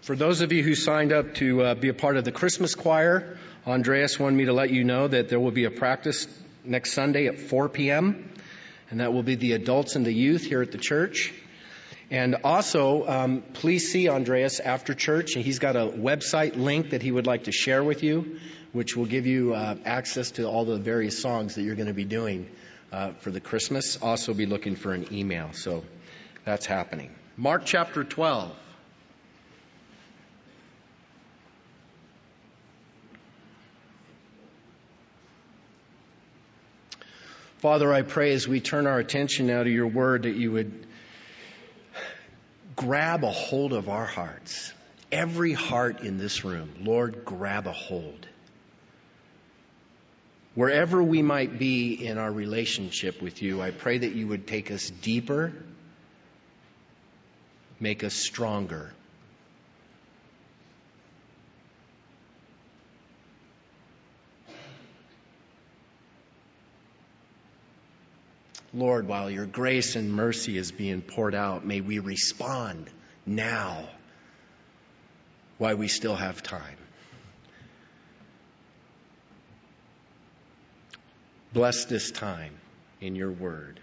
For those of you who signed up to be a part of the Christmas choir, Andreas wanted me to let you know that there will be a practice next Sunday at 4 p.m., and that will be the adults and the youth here at the church. And also, please see Andreas after church. He's got a website link that he would like to share with you, which will give you access to all the various songs that you're going to be doing for the Christmas. Also be looking for an email. So that's happening. Mark chapter 12. Father, I pray as we turn our attention now to your word that you would grab a hold of our hearts. Every heart in this room, Lord, grab a hold. Wherever we might be in our relationship with you, I pray that you would take us deeper, make us stronger. Lord, while your grace and mercy is being poured out, may we respond now while we still have time. Bless this time in your word.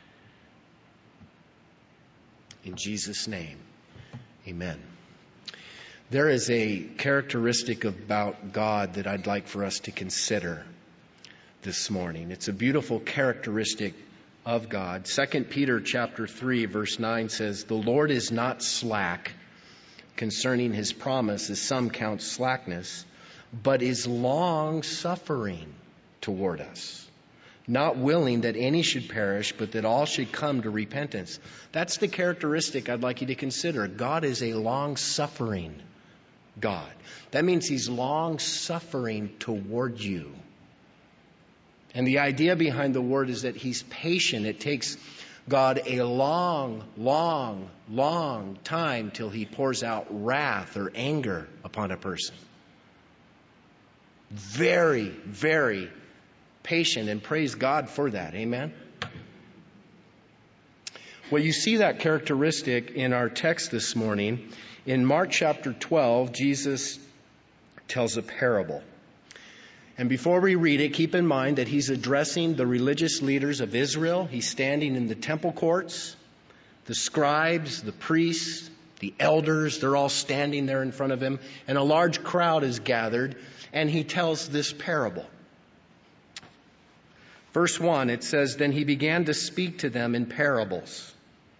In Jesus' name, amen. There is a characteristic about God that I'd like for us to consider this morning. It's a beautiful characteristic of God. 2 Peter chapter 3 verse 9 says, "The Lord is not slack concerning his promise, as some count slackness, but is long-suffering toward us, not willing that any should perish, but that all should come to repentance." That's the characteristic I'd like you to consider. God is a long-suffering God. That means he's long-suffering toward you. And the idea behind the word is that he's patient. It takes God a long, long, long time till he pours out wrath or anger upon a person. Very, very patient, and praise God for that. Amen? Well, you see that characteristic in our text this morning. In Mark chapter 12, Jesus tells a parable. And before we read it, keep in mind that he's addressing the religious leaders of Israel. He's standing in the temple courts. The scribes, the priests, the elders, they're all standing there in front of him. And a large crowd is gathered, and he tells this parable. Verse 1, it says, "Then he began to speak to them in parables."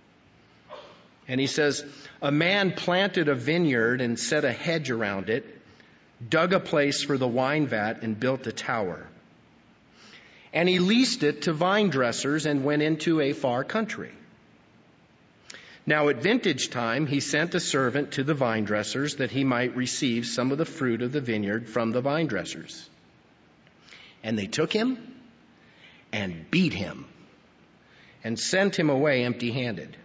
And he says, "A man planted a vineyard and set a hedge around it, dug a place for the wine vat, and built a tower. And he leased it to vine dressers and went into a far country. Now at vintage time, he sent a servant to the vine dressers that he might receive some of the fruit of the vineyard from the vine dressers. And they took him and beat him and sent him away empty-handed.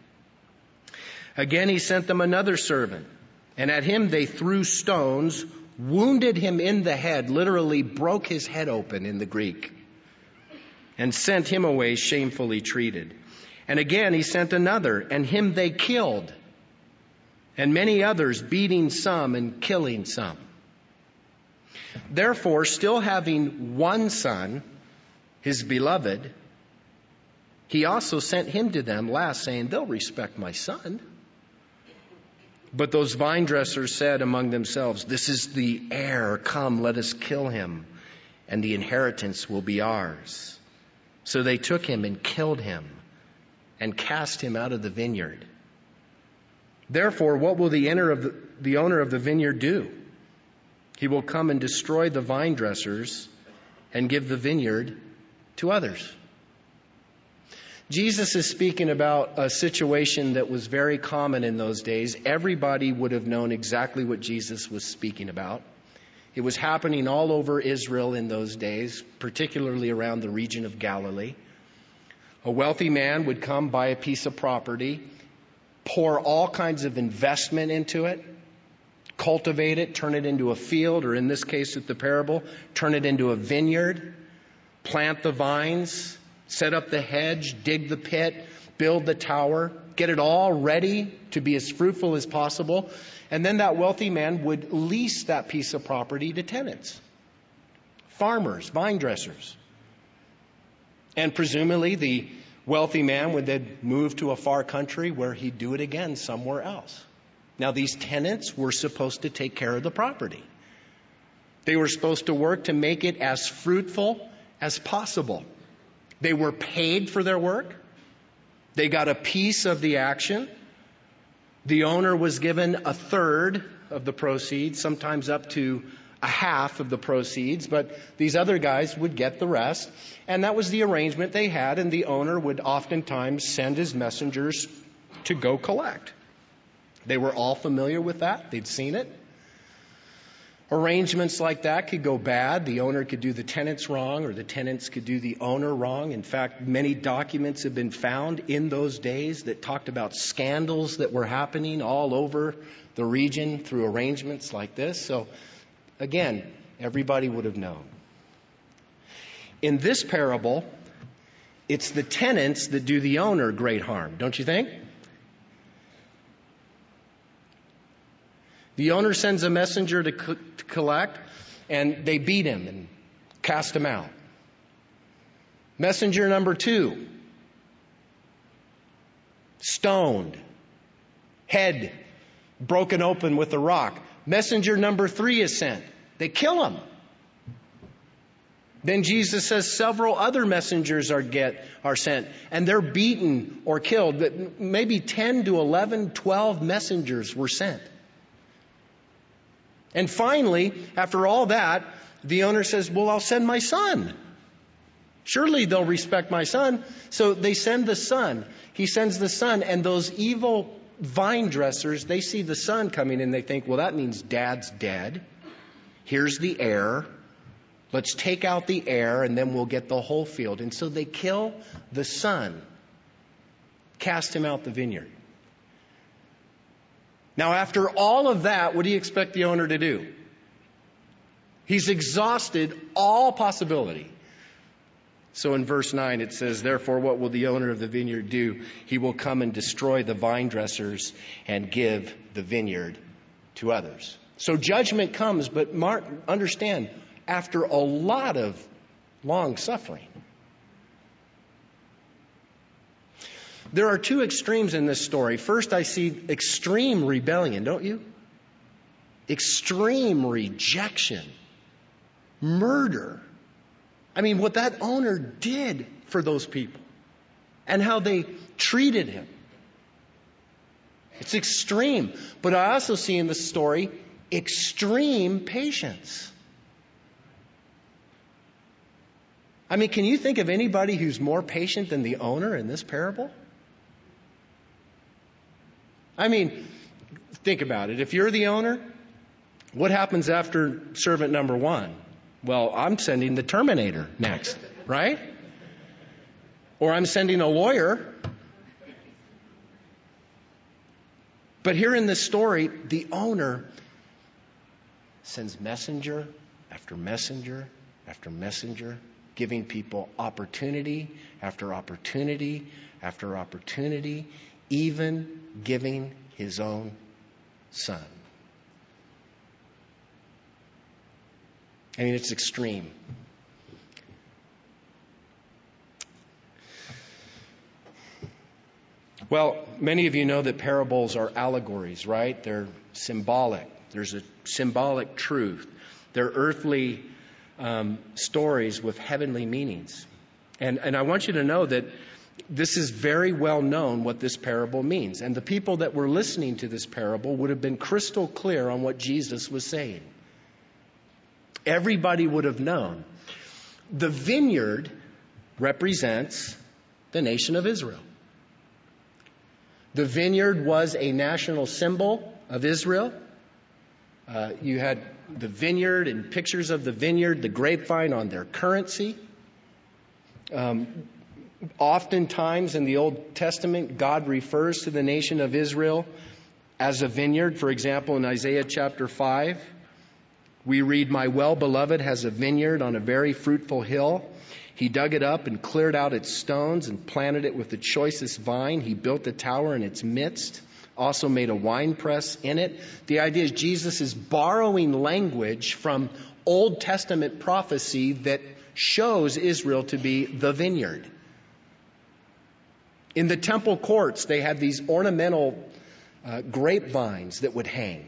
Again, he sent them another servant, and at him they threw stones, wounded him in the head, literally broke his head open in the Greek, and sent him away shamefully treated. And again he sent another, and him they killed, and many others, beating some and killing some. Therefore, still having one son, his beloved, he also sent him to them last, saying, 'They'll respect my son.' But those vine dressers said among themselves, 'This is the heir. Come, let us kill him, and the inheritance will be ours.' So they took him and killed him and cast him out of the vineyard. Therefore, what will the owner of the vineyard do? He will come and destroy the vine dressers and give the vineyard to others." Jesus is speaking about a situation that was very common in those days. Everybody would have known exactly what Jesus was speaking about. It was happening all over Israel in those days, particularly around the region of Galilee. A wealthy man would come, buy a piece of property, pour all kinds of investment into it, cultivate it, turn it into a field, or in this case with the parable, turn it into a vineyard, plant the vines, set up the hedge, dig the pit, build the tower, get it all ready to be as fruitful as possible. And then that wealthy man would lease that piece of property to tenants, farmers, vine dressers. And presumably the wealthy man would then move to a far country where he'd do it again somewhere else. Now, these tenants were supposed to take care of the property. They were supposed to work to make it as fruitful as possible. They were paid for their work. They got a piece of the action. The owner was given a third of the proceeds, sometimes up to a half of the proceeds, but these other guys would get the rest. And that was the arrangement they had, and the owner would oftentimes send his messengers to go collect. They were all familiar with that. They'd seen it. Arrangements like that could go bad. The owner could do the tenants wrong, or the tenants could do the owner wrong. In fact, many documents have been found in those days that talked about scandals that were happening all over the region through arrangements like this. So, again, everybody would have known. In this parable, it's the tenants that do the owner great harm, don't you think? The owner sends a messenger to collect, and they beat him and cast him out. Messenger number 2, stoned, head broken open with a rock. Messenger number 3 is sent. They kill him. Then Jesus says several other messengers are sent, and they're beaten or killed. But maybe 10 to 11, 12 messengers were sent. And finally, after all that, the owner says, well, I'll send my son. Surely they'll respect my son. So they send the son. He sends the son, and those evil vine dressers, they see the son coming and they think, well, that means dad's dead. Here's the heir. Let's take out the heir and then we'll get the whole field. And so they kill the son, cast him out the vineyard. Now, after all of that, what do you expect the owner to do? He's exhausted all possibility. So in verse 9 it says, therefore, what will the owner of the vineyard do? He will come and destroy the vine dressers and give the vineyard to others. So judgment comes, but understand, after a lot of long suffering. There are two extremes in this story. First, I see extreme rebellion, don't you? Extreme rejection. Murder. I mean, what that owner did for those people and how they treated him. It's extreme. But I also see in the story extreme patience. I mean, can you think of anybody who's more patient than the owner in this parable? I mean, think about it. If you're the owner, what happens after servant number 1? Well, I'm sending the Terminator next, right? Or I'm sending a lawyer. But here in this story, the owner sends messenger after messenger after messenger, giving people opportunity after opportunity after opportunity, even giving his own son. I mean, it's extreme. Well, many of you know that parables are allegories, right? They're symbolic. There's a symbolic truth. They're earthly stories with heavenly meanings. And I want you to know that this is very well known what this parable means. And the people that were listening to this parable would have been crystal clear on what Jesus was saying. Everybody would have known. The vineyard represents the nation of Israel. The vineyard was a national symbol of Israel. You had the vineyard and pictures of the vineyard, the grapevine on their currency. Oftentimes in the Old Testament, God refers to the nation of Israel as a vineyard. For example, in Isaiah chapter 5, we read, "My well-beloved has a vineyard on a very fruitful hill. He dug it up and cleared out its stones and planted it with the choicest vine. He built a tower in its midst, also made a winepress in it. The idea is Jesus is borrowing language from Old Testament prophecy that shows Israel to be the vineyard. In the temple courts, they had these ornamental grapevines that would hang,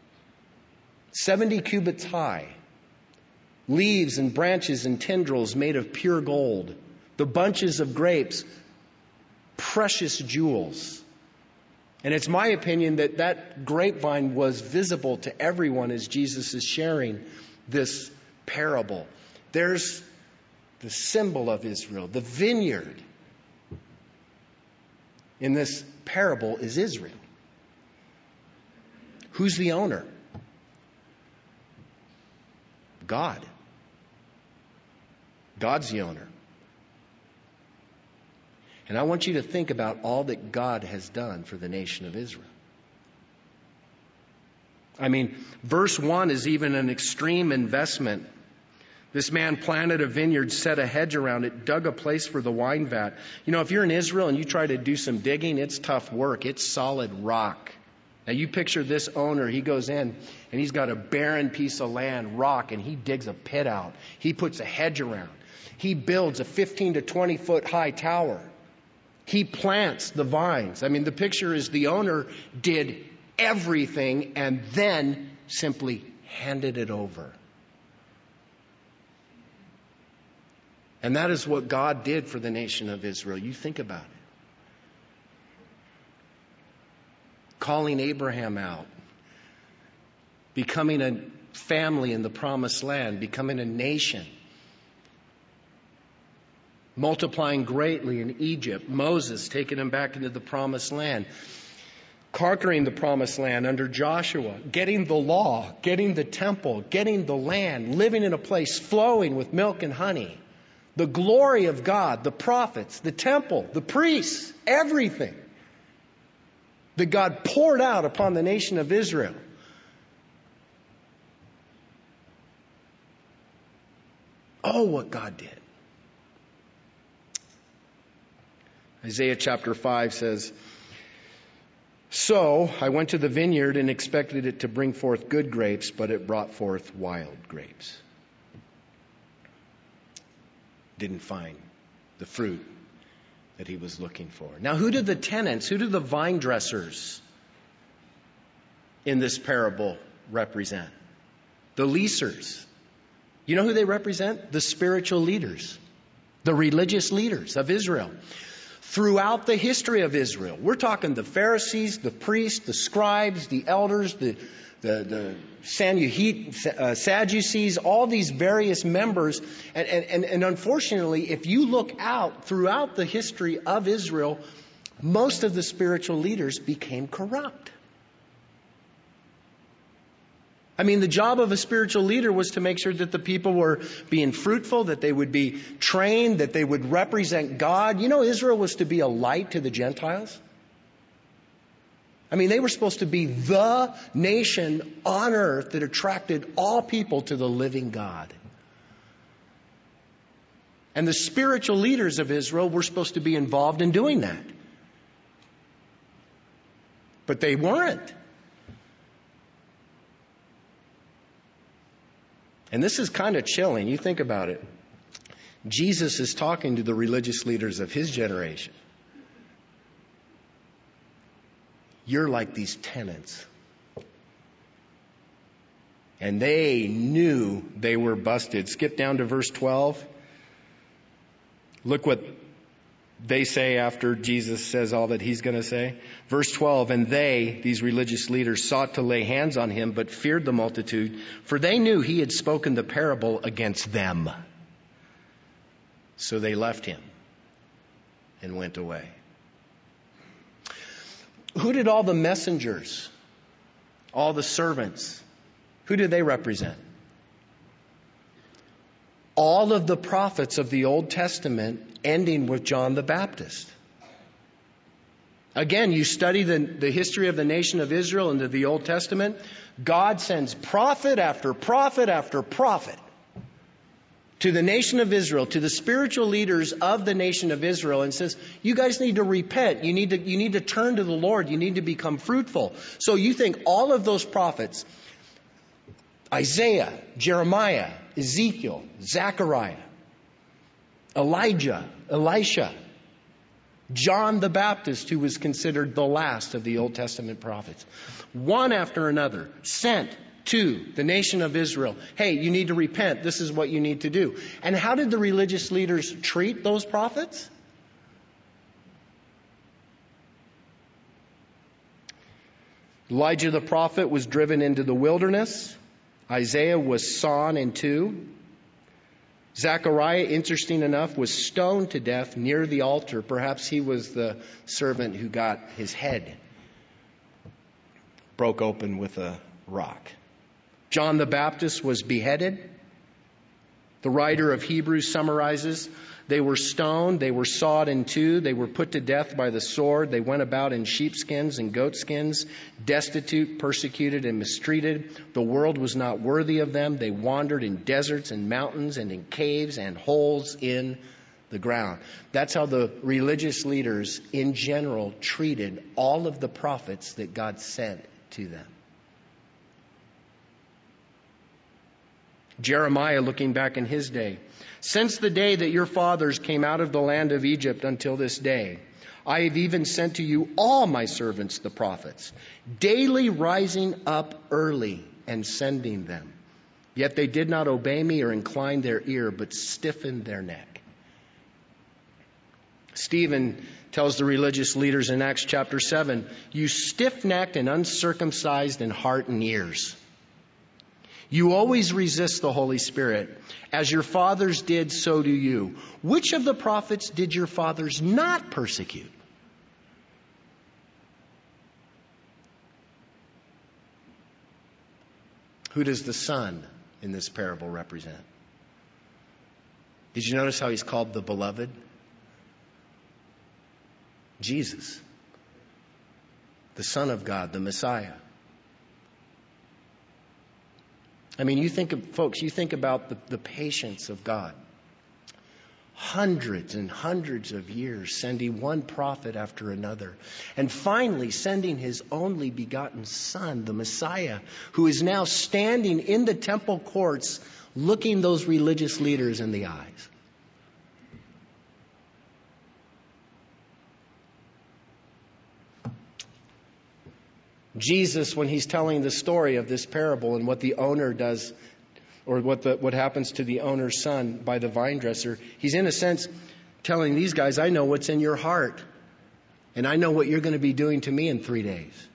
70 cubits high, leaves and branches and tendrils made of pure gold, the bunches of grapes, precious jewels. And it's my opinion that that grapevine was visible to everyone as Jesus is sharing this parable. There's the symbol of Israel, the vineyard. In this parable is Israel. Who's the owner? God. God's the owner. And I want you to think about all that God has done for the nation of Israel. I mean, verse 1 is even an extreme investment. This man planted a vineyard, set a hedge around it, dug a place for the wine vat. You know, if you're in Israel and you try to do some digging, it's tough work. It's solid rock. Now you picture this owner, he goes in and he's got a barren piece of land, rock, and he digs a pit out. He puts a hedge around. He builds a 15 to 20 foot high tower. He plants the vines. I mean, the picture is the owner did everything and then simply handed it over. And that is what God did for the nation of Israel. You think about it. Calling Abraham out, becoming a family in the promised land, becoming a nation, multiplying greatly in Egypt, Moses taking them back into the promised land, conquering the promised land under Joshua, getting the law, getting the temple, getting the land, living in a place flowing with milk and honey. The glory of God, the prophets, the temple, the priests, everything that God poured out upon the nation of Israel. Oh, what God did. Isaiah chapter 5 says, "So I went to the vineyard and expected it to bring forth good grapes, but it brought forth wild grapes." Didn't find the fruit that he was looking for. Now, who did the tenants, who did the vine dressers in this parable represent? The leasers. You know who they represent? The spiritual leaders, the religious leaders of Israel. Throughout the history of Israel, we're talking the Pharisees, the priests, the scribes, the elders, the Sadducees, all these various members. And unfortunately, if you look out throughout the history of Israel, most of the spiritual leaders became corrupt. I mean, the job of a spiritual leader was to make sure that the people were being fruitful, that they would be trained, that they would represent God. You know, Israel was to be a light to the Gentiles. I mean, they were supposed to be the nation on earth that attracted all people to the living God. And the spiritual leaders of Israel were supposed to be involved in doing that. But they weren't. And this is kind of chilling. You think about it. Jesus is talking to the religious leaders of his generation. You're like these tenants. And they knew they were busted. Skip down to verse 12. Look what they say after Jesus says all that he's going to say. Verse 12, "And they," these religious leaders, "sought to lay hands on him, but feared the multitude, for they knew he had spoken the parable against them. So they left him and went away." Who did all the messengers, all the servants, who did they represent? All of the prophets of the Old Testament, ending with John the Baptist. Again, you study the history of the nation of Israel into the Old Testament. God sends prophet after prophet after prophet to the nation of Israel, to the spiritual leaders of the nation of Israel, and says, you guys need to repent. You need to turn to the Lord. You need to become fruitful. So you think all of those prophets, Isaiah, Jeremiah, Ezekiel, Zechariah, Elijah, Elisha, John the Baptist, who was considered the last of the Old Testament prophets, one after another, sent to the nation of Israel. Hey, you need to repent. This is what you need to do. And how did the religious leaders treat those prophets? Elijah the prophet was driven into the wilderness. Isaiah was sawn in two. Zechariah, interesting enough, was stoned to death near the altar. Perhaps he was the servant who got his head broke open with a rock. John the Baptist was beheaded. The writer of Hebrews summarizes, they were stoned, they were sawed in two, they were put to death by the sword, they went about in sheepskins and goatskins, destitute, persecuted, and mistreated. The world was not worthy of them. They wandered in deserts and mountains and in caves and holes in the ground. That's how the religious leaders in general treated all of the prophets that God sent to them. Jeremiah, looking back in his day, since the day that your fathers came out of the land of Egypt until this day, I have even sent to you all my servants, the prophets, daily rising up early and sending them. Yet they did not obey me or incline their ear, but stiffened their neck. Stephen tells the religious leaders in Acts chapter 7, you stiff-necked and uncircumcised in heart and ears. You always resist the Holy Spirit. As your fathers did, so do you. Which of the prophets did your fathers not persecute? Who does the Son in this parable represent? Did you notice how he's called the beloved? Jesus, the Son of God, the Messiah. I mean, you think about the patience of God. Hundreds and hundreds of years sending one prophet after another. And finally sending his only begotten Son, the Messiah, who is now standing in the temple courts looking those religious leaders in the eyes. Jesus, when he's telling the story of this parable and what the owner does, or what happens to the owner's son by the vine dresser, he's in a sense telling these guys, I know what's in your heart, and I know what you're going to be doing to me in 3 days.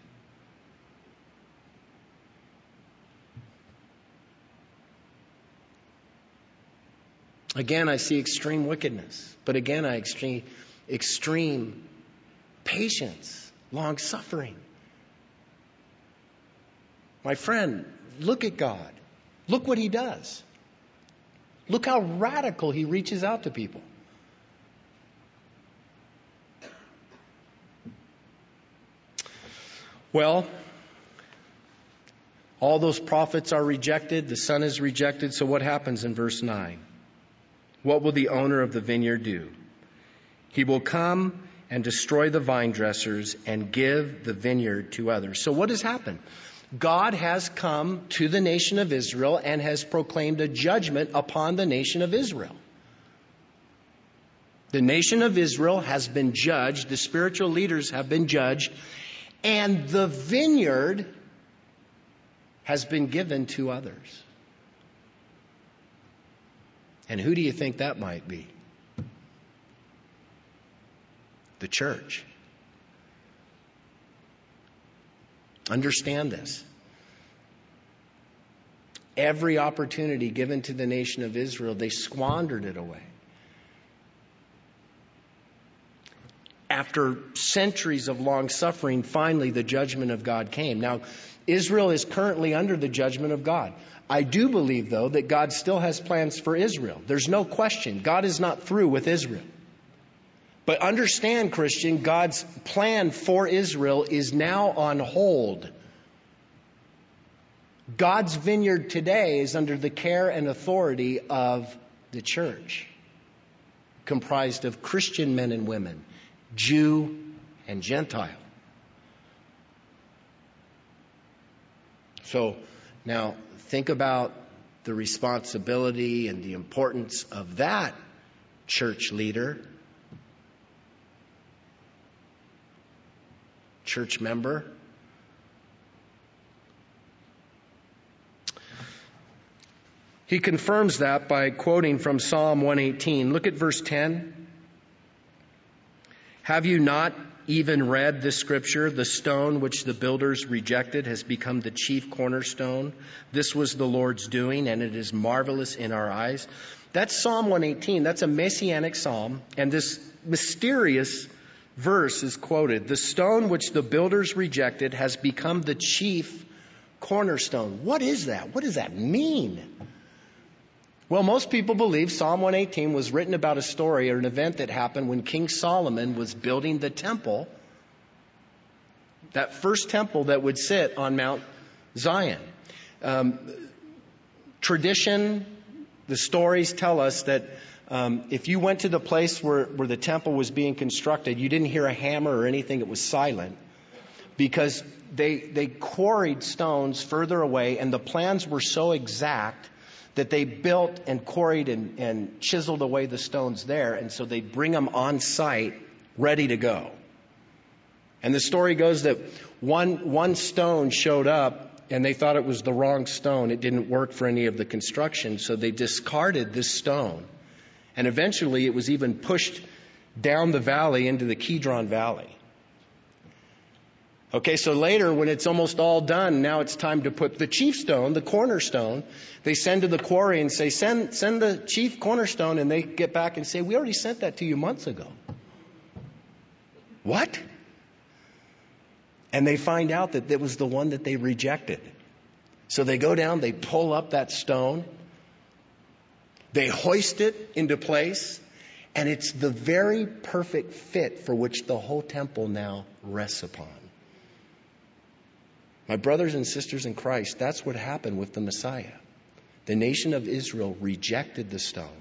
Again, I see extreme wickedness, but again, I extreme patience, long suffering. My friend, look at God. Look what he does. Look how radical he reaches out to people. Well, all those prophets are rejected. The Son is rejected. So what happens in verse 9? What will the owner of the vineyard do? He will come and destroy the vine dressers and give the vineyard to others. So what has happened? God has come to the nation of Israel and has proclaimed a judgment upon the nation of Israel. The nation of Israel has been judged. The spiritual leaders have been judged. And the vineyard has been given to others. And who do you think that might be? The church. Understand this. Every opportunity given to the nation of Israel, they squandered it away. After centuries of long suffering, finally the judgment of God came. Now, Israel is currently under the judgment of God. I do believe, though, that God still has plans for Israel. There's no question. God is not through with Israel. But understand, Christian, God's plan for Israel is now on hold. God's vineyard today is under the care and authority of the church, comprised of Christian men and women, Jew and Gentile. So now think about the responsibility and the importance of that church leader, church member. He confirms that by quoting from Psalm 118. Look at verse 10. Have you not even read this scripture? The stone which the builders rejected has become the chief cornerstone. This was the Lord's doing, and it is marvelous in our eyes. That's Psalm 118. That's a messianic psalm. And this mysterious verse is quoted. The stone which the builders rejected has become the chief cornerstone. What is that? What does that mean? Well, most people believe Psalm 118 was written about a story or an event that happened when King Solomon was building the temple, that first temple that would sit on Mount Zion. Tradition, the stories tell us that if you went to the place where the temple was being constructed, you didn't hear a hammer or anything. It was silent because they quarried stones further away, and the plans were so exact that they built and quarried and chiseled away the stones there. And so they bring them on site, ready to go. And the story goes that one stone showed up and they thought it was the wrong stone. It didn't work for any of the construction. So they discarded this stone. And eventually it was even pushed down the valley into the Kidron Valley. Okay, so later when it's almost all done, now it's time to put the chief stone, the cornerstone. They send to the quarry and say, send the chief cornerstone. And they get back and say, we already sent that to you months ago. What? And they find out that it was the one that they rejected. So they go down, they pull up that stone. They hoist it into place. And it's the very perfect fit for which the whole temple now rests upon. My brothers and sisters in Christ, that's what happened with the Messiah. The nation of Israel rejected the stone.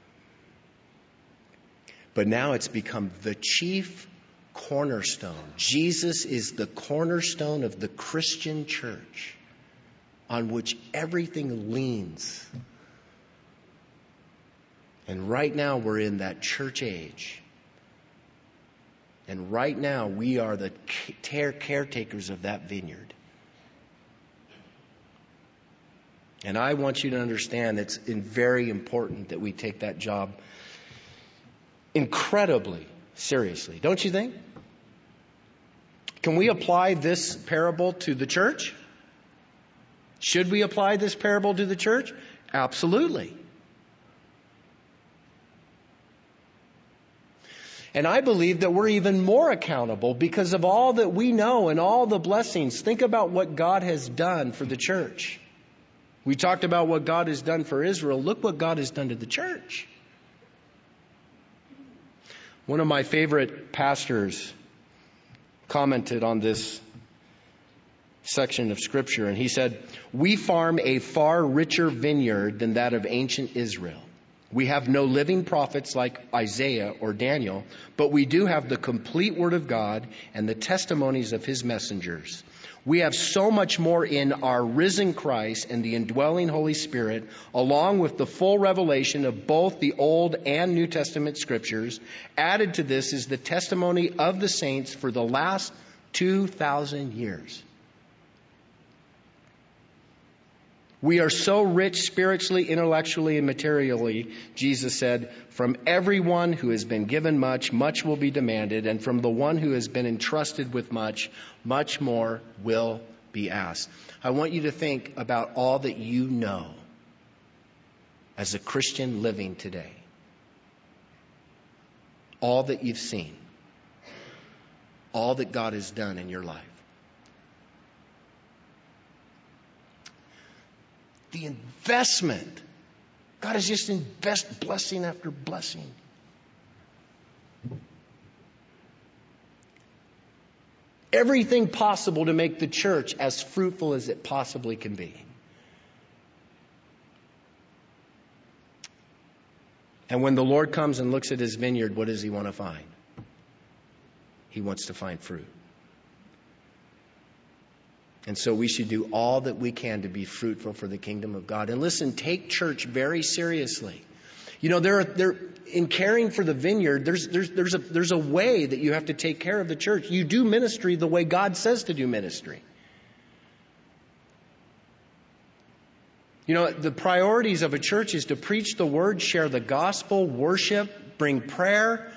But now it's become the chief cornerstone. Jesus is the cornerstone of the Christian church on which everything leans. And right now we're in that church age. And right now we are the caretakers of that vineyard. And I want you to understand it's very important that we take that job incredibly seriously. Don't you think? Can we apply this parable to the church? Should we apply this parable to the church? Absolutely. And I believe that we're even more accountable because of all that we know and all the blessings. Think about what God has done for the church. We talked about what God has done for Israel. Look what God has done to the church. One of my favorite pastors commented on this section of Scripture, and he said, we farm a far richer vineyard than that of ancient Israel. We have no living prophets like Isaiah or Daniel, but we do have the complete Word of God and the testimonies of His messengers. We have so much more in our risen Christ and the indwelling Holy Spirit, along with the full revelation of both the Old and New Testament Scriptures. Added to this is the testimony of the saints for the last 2,000 years. We are so rich spiritually, intellectually, and materially, Jesus said, from everyone who has been given much, much will be demanded, and from the one who has been entrusted with much, much more will be asked. I want you to think about all that you know as a Christian living today. All that you've seen. All that God has done in your life. The investment. God has just invested blessing after blessing. Everything possible to make the church as fruitful as it possibly can be. And when the Lord comes and looks at his vineyard, what does he want to find? He wants to find fruit. And so we should do all that we can to be fruitful for the kingdom of God. And listen, take church very seriously. You know, in caring for the vineyard, there's a way that you have to take care of the church. You do ministry the way God says to do ministry. You know, the priorities of a church is to preach the word, share the gospel, worship, bring prayer,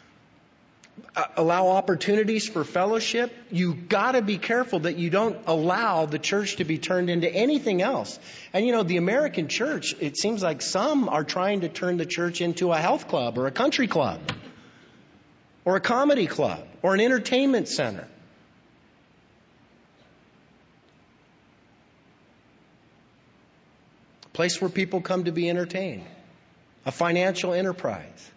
allow opportunities for fellowship. You got to be careful that you don't allow the church to be turned into anything else. And you know, the American church, it seems like some are trying to turn the church into a health club or a country club or a comedy club or an entertainment center. A place where people come to be entertained. A financial enterprise.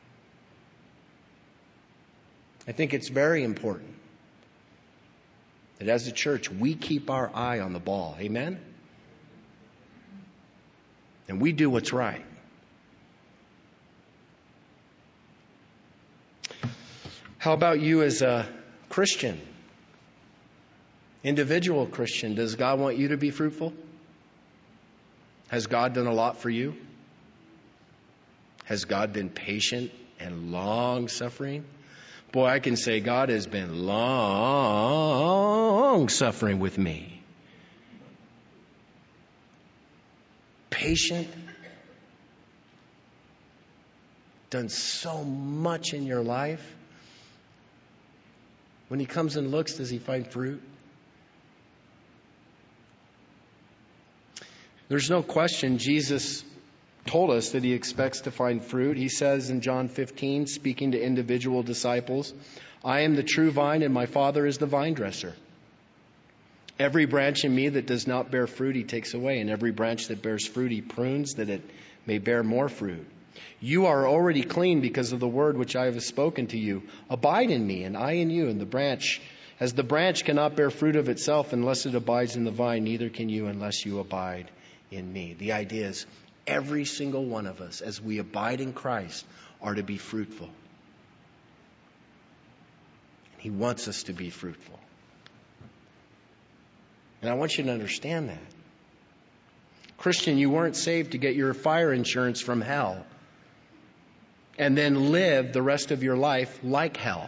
I think it's very important that as a church, we keep our eye on the ball. Amen? And we do what's right. How about you as a Christian? Individual Christian. Does God want you to be fruitful? Has God done a lot for you? Has God been patient and long-suffering? Boy, I can say God has been long-suffering with me. Patient. Done so much in your life. When he comes and looks, does he find fruit? There's no question Jesus told us that he expects to find fruit. He says in John 15, speaking to individual disciples, I am the true vine and my Father is the vine dresser. Every branch in me that does not bear fruit, he takes away. And every branch that bears fruit, he prunes that it may bear more fruit. You are already clean because of the word which I have spoken to you. Abide in me and I in you. And the branch, as the branch cannot bear fruit of itself unless it abides in the vine, neither can you unless you abide in me. The idea is every single one of us, as we abide in Christ, are to be fruitful. He wants us to be fruitful. And I want you to understand that. Christian, you weren't saved to get your fire insurance from hell and then live the rest of your life like hell.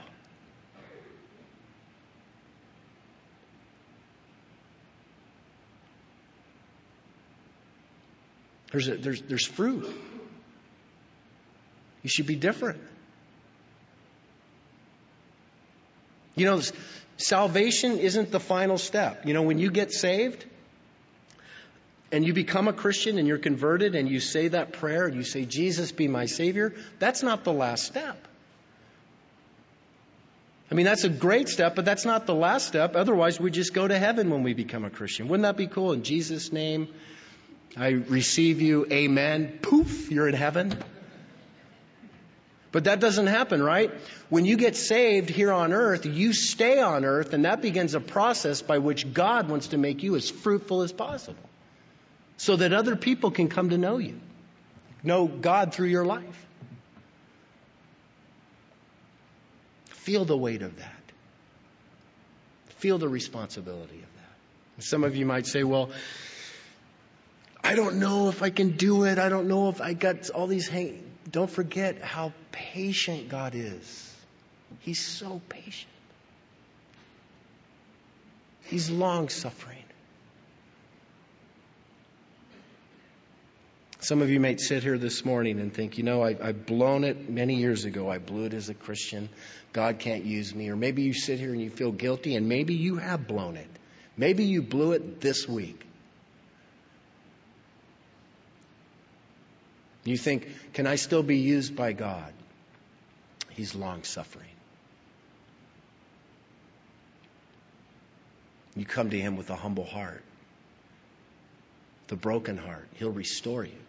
There's fruit. You should be different. You know, salvation isn't the final step. You know, when you get saved and you become a Christian and you're converted and you say that prayer and you say, Jesus, be my Savior, that's not the last step. I mean, that's a great step, but that's not the last step. Otherwise, we just go to heaven when we become a Christian. Wouldn't that be cool? In Jesus' name, I receive you. Amen. Poof, you're in heaven. But that doesn't happen, right? When you get saved here on earth, you stay on earth, and that begins a process by which God wants to make you as fruitful as possible so that other people can come to know you, know God through your life. Feel the weight of that. Feel the responsibility of that. Some of you might say, well, I don't know if I can do it. I don't know if I got all these Don't forget how patient God is. He's so patient. He's long-suffering. Some of you might sit here this morning and think, you know, I've blown it many years ago. I blew it as a Christian. God can't use me. Or maybe you sit here and you feel guilty, and maybe you have blown it. Maybe you blew it this week. You think, can I still be used by God? He's long-suffering. You come to him with a humble heart, the broken heart. He'll restore you.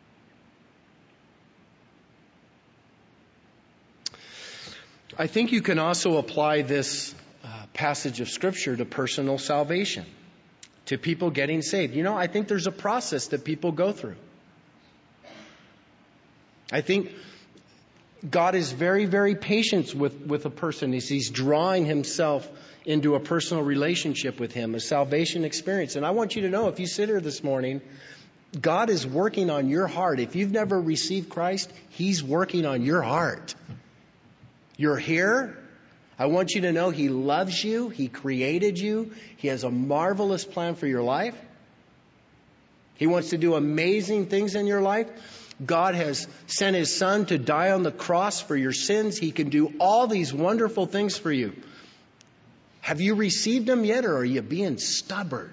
I think you can also apply this passage of Scripture to personal salvation, to people getting saved. You know, I think there's a process that people go through. I think God is very, very patient with a person as He's drawing Himself into a personal relationship with Him, a salvation experience. And I want you to know, if you sit here this morning, God is working on your heart. If you've never received Christ, He's working on your heart. You're here. I want you to know He loves you. He created you. He has a marvelous plan for your life. He wants to do amazing things in your life. God has sent His Son to die on the cross for your sins. He can do all these wonderful things for you. Have you received Him yet, or are you being stubborn?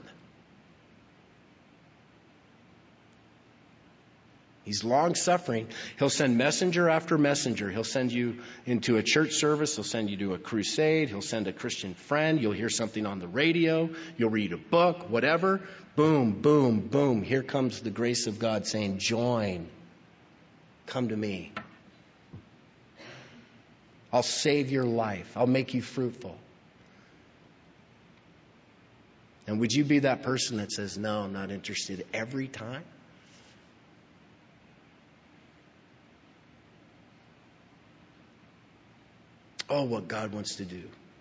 He's long-suffering. He'll send messenger after messenger. He'll send you into a church service. He'll send you to a crusade. He'll send a Christian friend. You'll hear something on the radio. You'll read a book, whatever. Boom, boom, boom. Here comes the grace of God saying, join. Come to me. I'll save your life. I'll make you fruitful. And would you be that person that says, no, I'm not interested every time? Oh, what God wants to do.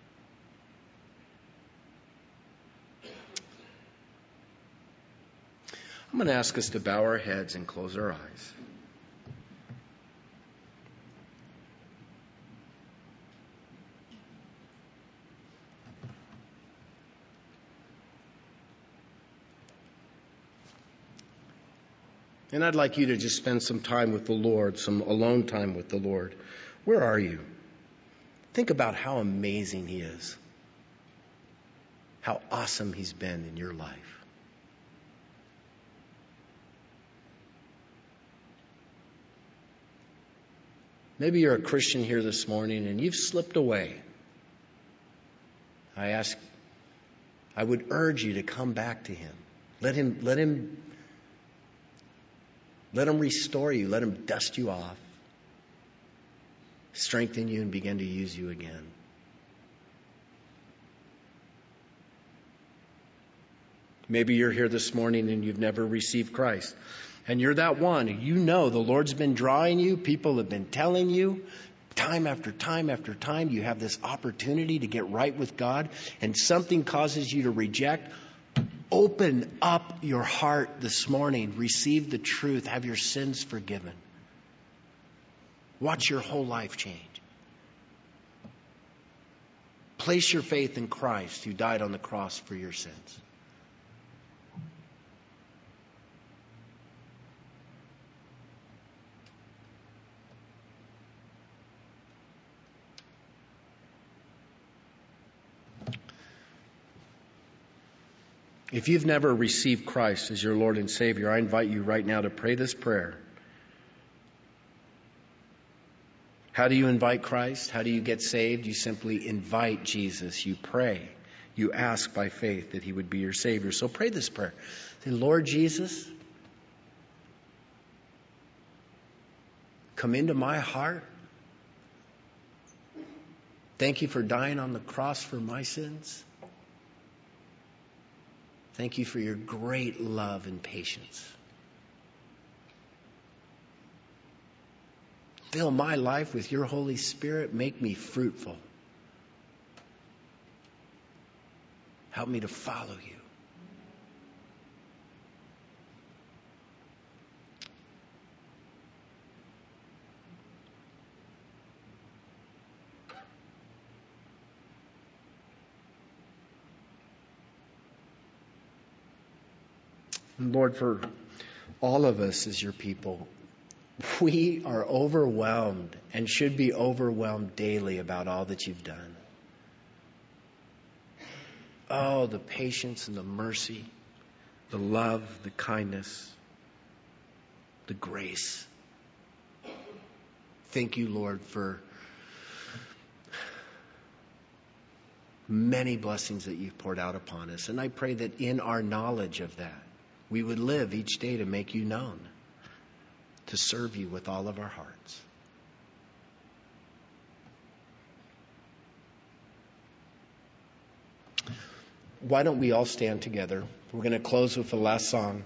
I'm going to ask us to bow our heads and close our eyes. And I'd like you to just spend some time with the Lord, some alone time with the Lord. Where are you? Think about how amazing He is. How awesome He's been in your life. Maybe you're a Christian here this morning and you've slipped away. I would urge you to come back to Him. Let Him restore you. Let Him dust you off. Strengthen you and begin to use you again. Maybe you're here this morning and you've never received Christ. And you're that one. You know the Lord's been drawing you. People have been telling you time after time after time. You have this opportunity to get right with God. And something causes you to reject. Open up your heart this morning. Receive the truth. Have your sins forgiven. Watch your whole life change. Place your faith in Christ who died on the cross for your sins. If you've never received Christ as your Lord and Savior, I invite you right now to pray this prayer. How do you invite Christ? How do you get saved? You simply invite Jesus. You pray. You ask by faith that He would be your Savior. So pray this prayer. Say, Lord Jesus, come into my heart. Thank you for dying on the cross for my sins. Thank you for your great love and patience. Fill my life with your Holy Spirit. Make me fruitful. Help me to follow you. And Lord, for all of us as your people, we are overwhelmed and should be overwhelmed daily about all that you've done. Oh, the patience and the mercy, the love, the kindness, the grace. Thank you, Lord, for many blessings that you've poured out upon us. And I pray that in our knowledge of that, we would live each day to make you known, to serve you with all of our hearts. Why don't we all stand together? We're going to close with the last song.